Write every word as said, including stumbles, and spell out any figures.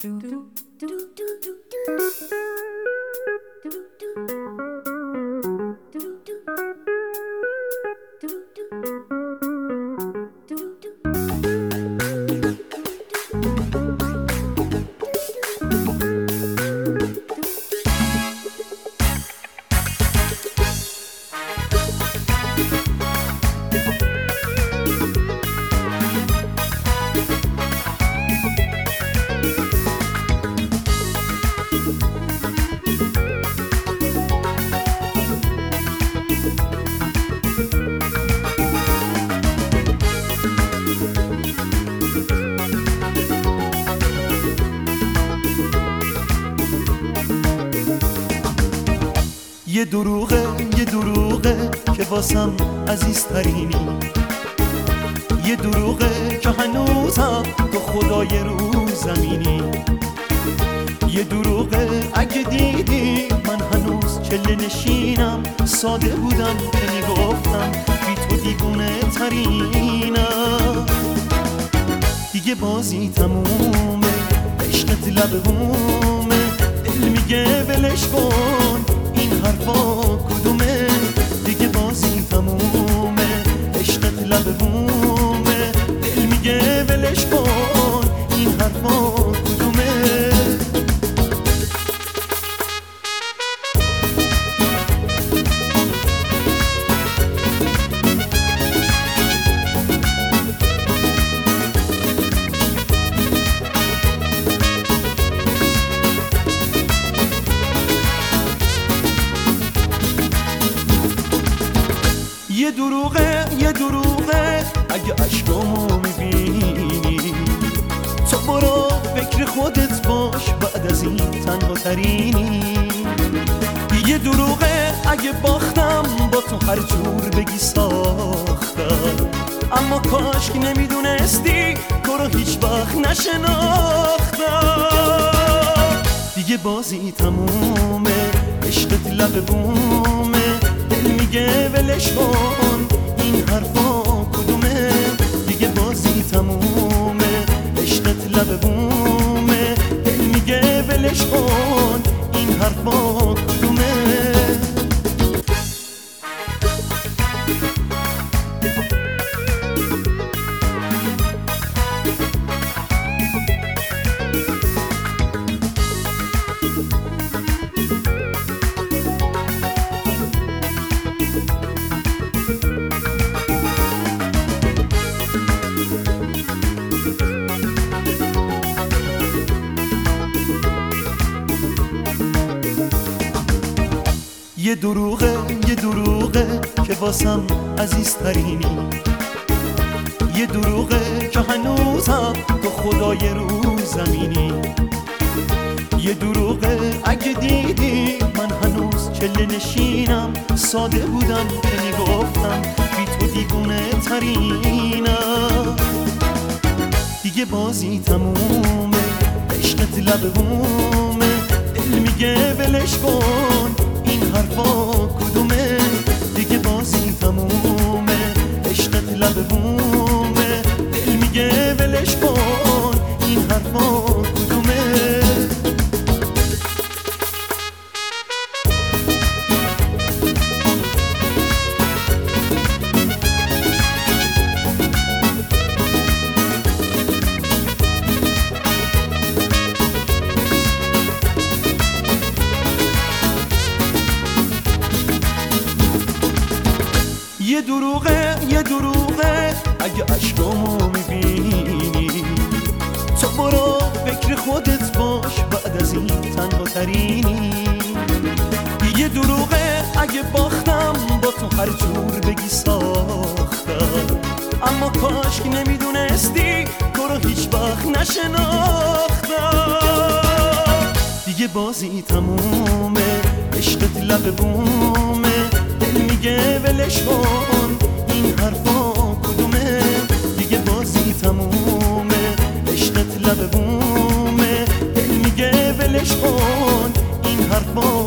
یه دروغه یه دروغه که واسم عزیزترینی، یه دروغه که هنوزم تو خدای رو زمینی، یه دروغه اگه دیدی من هنوز چله نشینم، ساده بودم که میگفتم بی تو دیگونه ترینم. دیگه بازی تمومه، عشقت لب بومه، دل میگه ولش کن این حرفا کدومه. دیگه بازی تمومه، عشقت لب بومه، دل میگه ولش کن این حرفا کدومه. یه دروغه یه دروغه اگه عشقامو میبینی، تو برو فکر خودت باش بعد از این تنها ترینی. یه دروغه اگه باختم با تو هر جور بگی ساختم، اما کاش که نمیدونستی تو رو هیچ وقت نشناختم. دیگه بازی تمومه، عشقت لب بومه، دل میگه ولش کن این حرفا کدومه. دیگه بازی تمومه، عشقت لب بومه، دل میگه ولش کن این حرفا کدومه. یه دروغه یه دروغه که واسم عزیزترینی، یه دروغه که هنوزم تو خدای رو زمینی، یه dروغه اگه دیدی من هنوز چله نشینم، ساده بودم که میگفتم بی تو دیگونه ترینم. دیگه بازی تمومه، عشقت لب بومه، دل میگه ولش کن این حرفا کدومه. دیگه بازی تمومه، عشقت لب بومه، دل میگه ولش کن این حرفا کدومه. یه دروغه یه دروغه اگه عشقامو میبینی، تو برو فکر خودت باش بعد از این تنها ترینی. یه دروغه اگه باختم با تو هر جور بگی ساختم، اما کاش که نمیدونستی تو رو هیچ وقت نشناختم. دیگه بازی تمومه، عشقت لب بومه، دل میگه ولش کن این حرفا کدومه. دیگه بازی تمومه، عشقت لب بومه، دل میگه ولش کن این حرفا